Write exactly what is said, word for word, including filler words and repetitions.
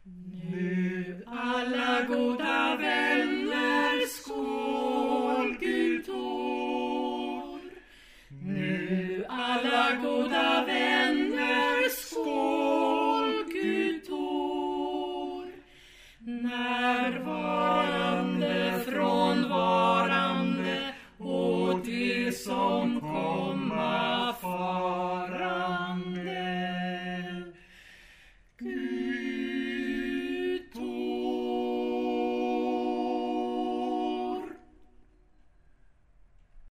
Nu alla goda vänner, skål Gud tår. Nu alla goda vänner, skål Gud tår. Närvarande, frånvarande och det som kom.